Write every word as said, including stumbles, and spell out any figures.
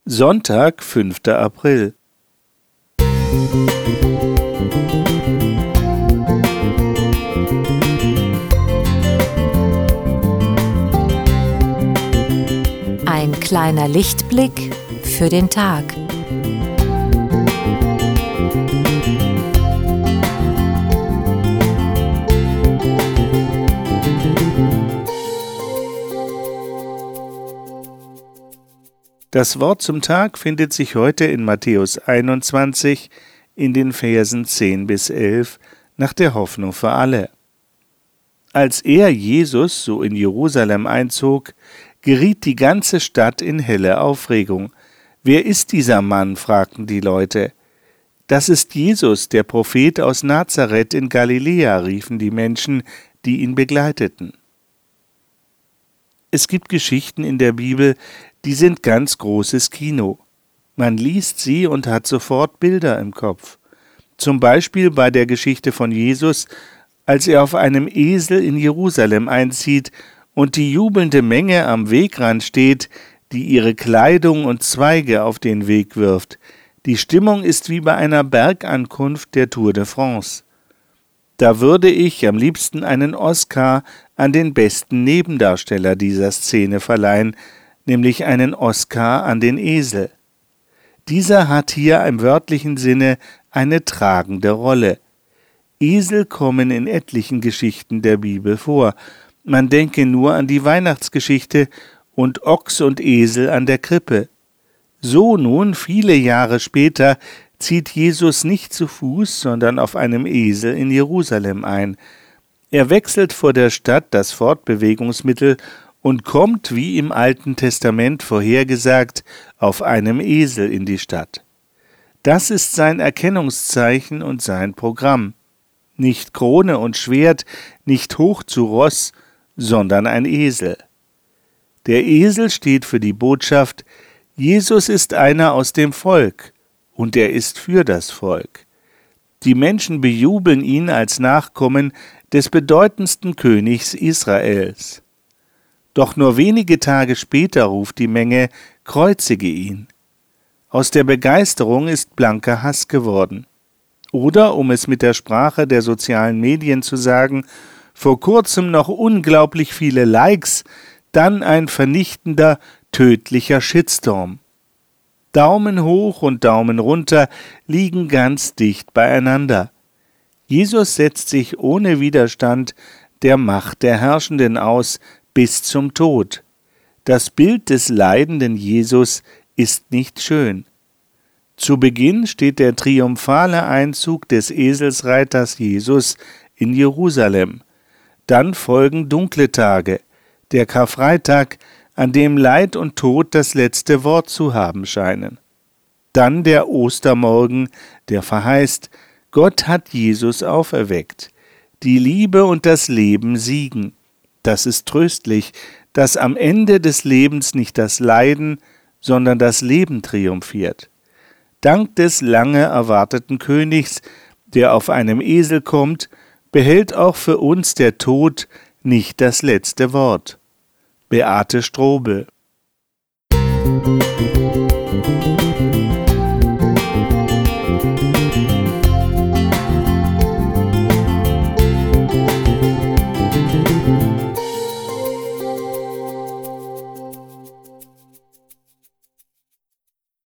Sonntag, fünfter April. Ein kleiner Lichtblick für den Tag. Das Wort zum Tag findet sich heute in Matthäus einundzwanzig in den Versen zehn bis elf nach der Hoffnung für alle. Als er, Jesus, so in Jerusalem einzog, geriet die ganze Stadt in helle Aufregung. »Wer ist dieser Mann?« fragten die Leute. »Das ist Jesus, der Prophet aus Nazareth in Galiläa«, riefen die Menschen, die ihn begleiteten. Es gibt Geschichten in der Bibel, die sind ganz großes Kino. Man liest sie und hat sofort Bilder im Kopf. Zum Beispiel bei der Geschichte von Jesus, als er auf einem Esel in Jerusalem einzieht und die jubelnde Menge am Wegrand steht, die ihre Kleidung und Zweige auf den Weg wirft. Die Stimmung ist wie bei einer Bergankunft der Tour de France. Da würde ich am liebsten einen Oscar an den besten Nebendarsteller dieser Szene verleihen, nämlich einen Oscar an den Esel. Dieser hat hier im wörtlichen Sinne eine tragende Rolle. Esel kommen in etlichen Geschichten der Bibel vor. Man denke nur an die Weihnachtsgeschichte und Ochs und Esel an der Krippe. So nun, viele Jahre später, zieht Jesus nicht zu Fuß, sondern auf einem Esel in Jerusalem ein. Er wechselt vor der Stadt das Fortbewegungsmittel und kommt, wie im Alten Testament vorhergesagt, auf einem Esel in die Stadt. Das ist sein Erkennungszeichen und sein Programm. Nicht Krone und Schwert, nicht hoch zu Ross, sondern ein Esel. Der Esel steht für die Botschaft, Jesus ist einer aus dem Volk und er ist für das Volk. Die Menschen bejubeln ihn als Nachkommen des bedeutendsten Königs Israels. Doch nur wenige Tage später ruft die Menge, kreuzige ihn. Aus der Begeisterung ist blanker Hass geworden. Oder, um es mit der Sprache der sozialen Medien zu sagen, vor kurzem noch unglaublich viele Likes, dann ein vernichtender, tödlicher Shitstorm. Daumen hoch und Daumen runter liegen ganz dicht beieinander. Jesus setzt sich ohne Widerstand der Macht der Herrschenden aus, bis zum Tod. Das Bild des leidenden Jesus ist nicht schön. Zu Beginn steht der triumphale Einzug des Eselsreiters Jesus in Jerusalem. Dann folgen dunkle Tage, der Karfreitag, an dem Leid und Tod das letzte Wort zu haben scheinen. Dann der Ostermorgen, der verheißt, Gott hat Jesus auferweckt. Die Liebe und das Leben siegen. Das ist tröstlich, dass am Ende des Lebens nicht das Leiden, sondern das Leben triumphiert. Dank des lange erwarteten Königs, der auf einem Esel kommt, behält auch für uns der Tod nicht das letzte Wort. Beate Strobel.